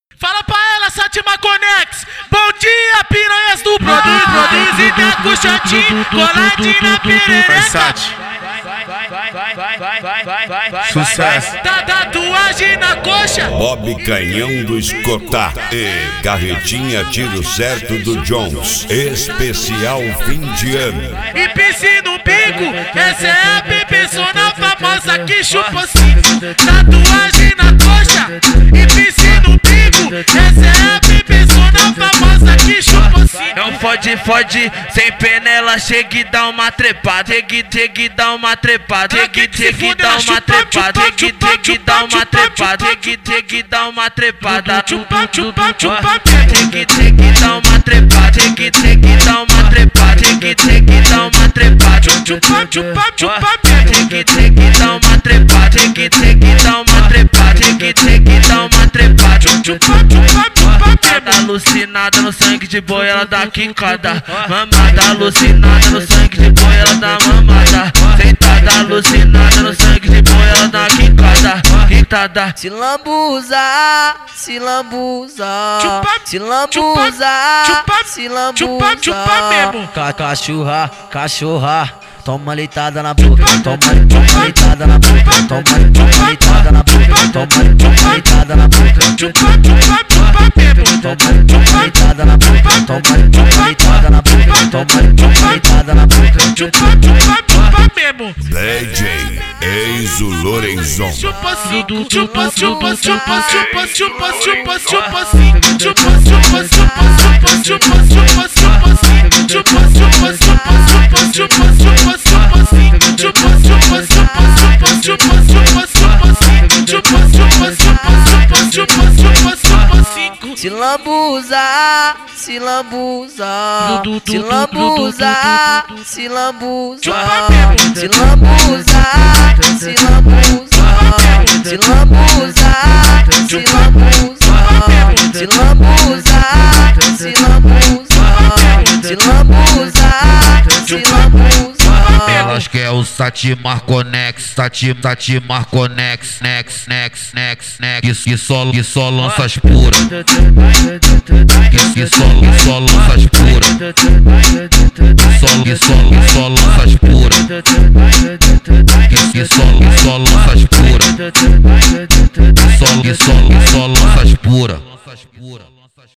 Fala pra ela, Satima Conex. Bom dia, piranhas do produz e tá com chatinho coladinho na perereca. Sucesso. Tá tatuagem na coxa. Bob Canhão do Escotar e Carretinha Tiro Certo do Jones. Especial fim de ano. E pisse no bico, essa é a bebezona famosa que chupa assim. Tatuagem na coxa e pisse no bico, essa é a bebezona famosa que chupa assim. Não fode, sem pena ela chega e dá uma trepada. Chega e dá uma trepada. Chega e dá uma trepada. Chega e dá uma trepada. Chega e dá uma trepada. Chupa, chupa, chupa, Chega e dá uma trepada. Chega e dá uma trepada. Chega e dá uma trepada. chupa, chupa, chupa, Chega e dá uma trepada. Chega e dá uma trepada. Chega e dá uma trepada. chupa, chupa, chupa, Tá alucinada no sangue de boi, ela dá quicada. Mamada alucinada no sangue de boi, ela dá mamada. Sentada alucinada no sangue de boi, ela dá quicada. Quitada. Se lambuza, se lambuza, Chupa, se lambuza, chupa, se lambuza. chupa, chupa mesmo. Cachorra, cachorra, toma leitada na boca, toma leitada na boca, toma leitada na boca, toma leitada na boca, Chupa, chupa, chupa mesmo. toma leitada na boca, toma leitada na boca, toma leitada na boca. Chupa, chupa, chupa mesmo. DJ Enzo Lorenzon. Chupa assim, chupa, chupa, chupa, chupa, chupa, chupa, chupa assim, chupa, chupa, chupa, chupa, chupa, chupa, chupa assim, chupa, chupa, chupa, chupa, chupa, chupa, chupa assim, chupa, chupa, chupa, chupa, chupa, chupa, chupa assim, chupa, chupa, chupa, chupa, chupa, chupa, chupa assim. Se lambuza, se lambuza, se lambuza, se lambuza, se lambuza, se lambuza, se lambuza, se lambuza, se lambuza, se lambuza, se lambuza, se lambuza. Elas quer o Satimar Conex, Satimar Conex, nex, que só lança as puras, que só lança as puras, que só lança as puras, que só lança as puras, que só lança as puras.